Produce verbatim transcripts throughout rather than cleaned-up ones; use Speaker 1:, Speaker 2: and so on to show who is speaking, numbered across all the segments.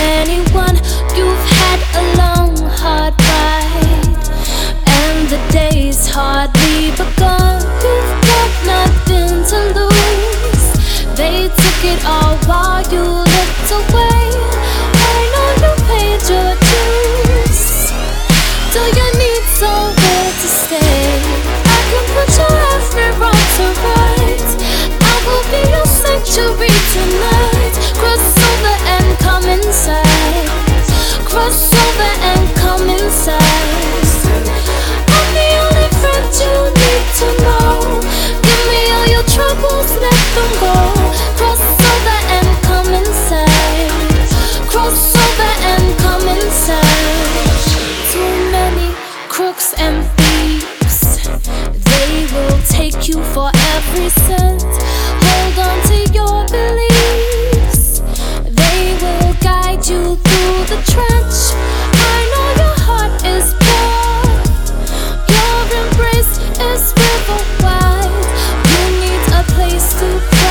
Speaker 1: anyone. You've had a long, hard ride, and the day's hardly begun. You've got nothing to lose. They took it all while you looked away. I know you paid your dues. Do you need somewhere to stay? I can put your every wrong to right. I will be your sanctuary tonight. Cross over and come inside. Cross over and come inside. I'm the only friend you need to know. Give me all your troubles, let them go. Cross over and come inside. Cross over and come inside. Too many crooks and thieves, they will take you for every cent. Hold on to your beliefs, they will guide you through the trench. I know your heart is pure, your embrace is river wide. You need a place to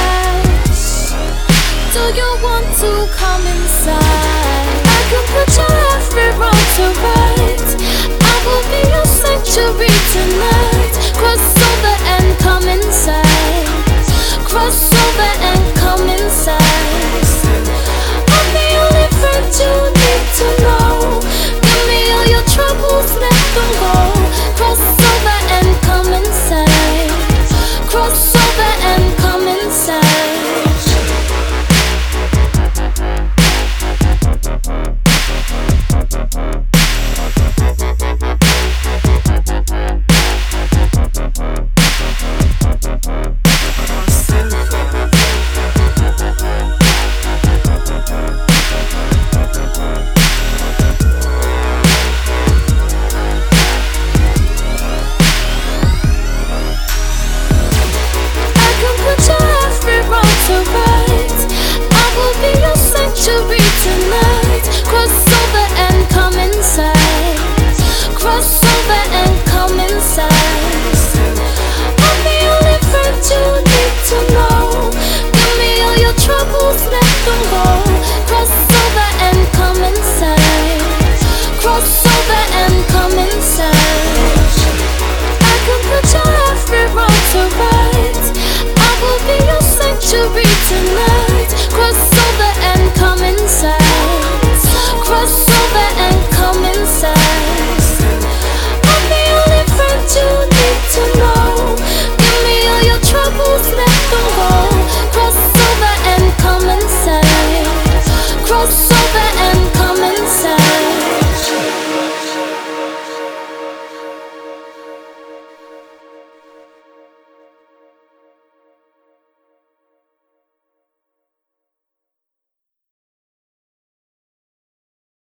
Speaker 1: crash. Do you want to come inside? I can put your every wrong to right. I will be your sanctuary tonight. Cross over and come inside. Cross over and come inside. I'm the only friend you need to know. Give me all your troubles, let them go. Cross over and come inside. Cross over and come inside. Tonight, cross over and come inside.